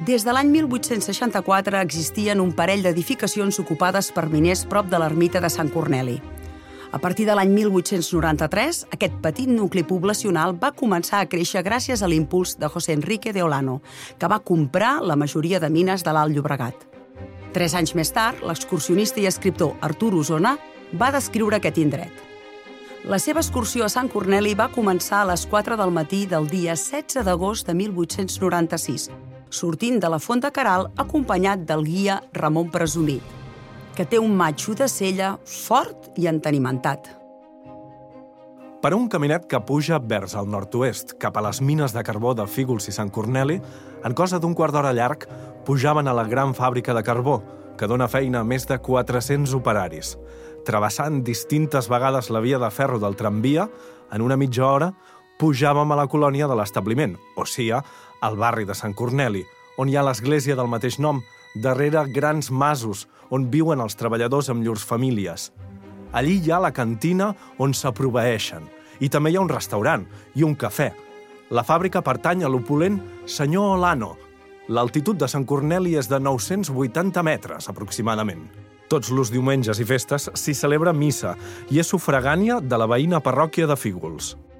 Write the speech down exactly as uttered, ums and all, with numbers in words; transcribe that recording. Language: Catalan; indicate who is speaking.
Speaker 1: Des de l'any mil vuit-cents seixanta-quatre existien un parell d'edificacions ocupades per miners prop de l'ermita de Sant Corneli. A partir de l'any mil vuit-cents noranta-tres, aquest petit nucli poblacional va començar a créixer gràcies a l'impuls de José Enrique de Olano, que va comprar la majoria de mines de l'Alt Llobregat. Tres anys més tard, l'excursionista i escriptor Artur Osona va descriure aquest indret. La seva excursió a Sant Corneli va començar a les quatre del matí del dia setze d'agost de mil vuit-cents noranta-sis, sortint de la Font de Queralt acompanyat del guia Ramon Presumit, que té un matxo de sella fort i entenimentat.
Speaker 2: Per un caminet que puja vers al nord-oest, cap a les mines de carbó de Fígols i Sant Corneli, en cosa d'un quart d'hora llarg, pujaven a la gran fàbrica de carbó, que dona feina a més de quatre-cents operaris. Travessant distintes vegades la via de ferro del tramvia, en una mitja hora, pujàvem a la colònia de l'establiment, o sigui, al barri de Sant Corneli, on hi ha l'església del mateix nom, darrere grans masos on viuen els treballadors amb llurs famílies. Allí hi ha la cantina on s'aproveeixen, i també hi ha un restaurant i un cafè. La fàbrica pertany a l'opulent senyor Olano. L'altitud de Sant Corneli és de nou-cents vuitanta metres, aproximadament. Tots els diumenges i festes s'hi celebra missa i és sufragània de la veïna parròquia de Fígols.